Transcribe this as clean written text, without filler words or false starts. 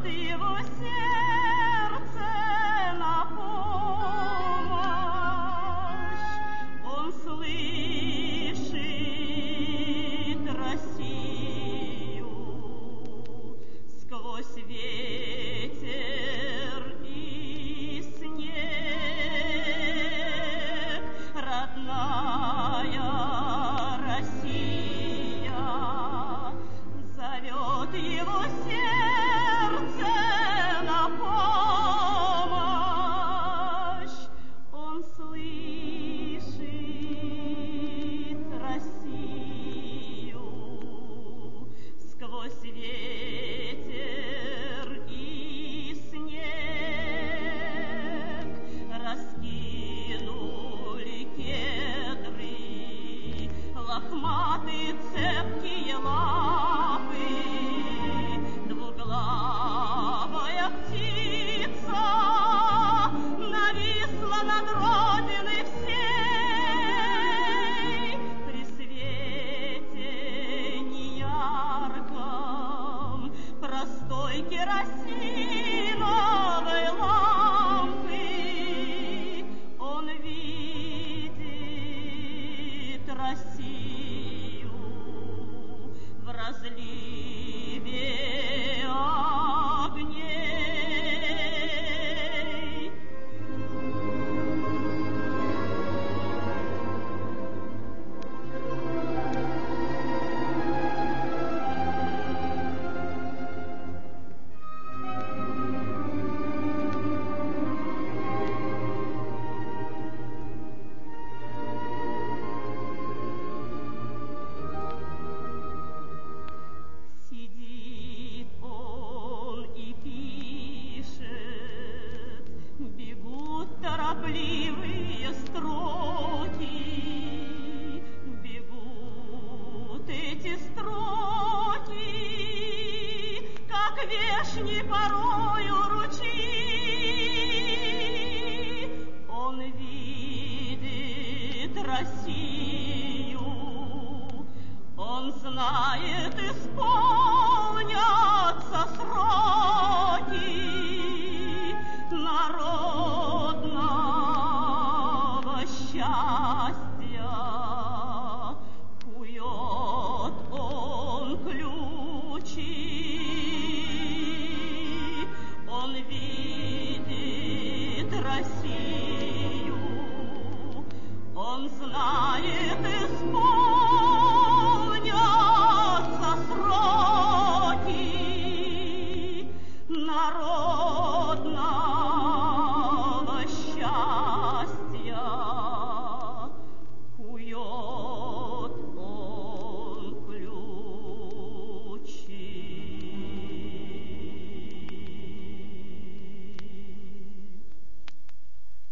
его сердце на помощь. Он слышит Россию сквозь ветер и снег. Родная Россия зовет его сердце на помощь. Он слышит Россию сквозь ветер и снег. Раскинули кедры лохматые цепкие лапы. Двуглавая птица нависла над родиной всей. При свете неярком простой керосиновой лампы он видит Россию в разливе огней. Сидит он и пишет, бегут торопливые строки, бегут эти строки, как вешней порою ручьи. Он видит Россию, он знает и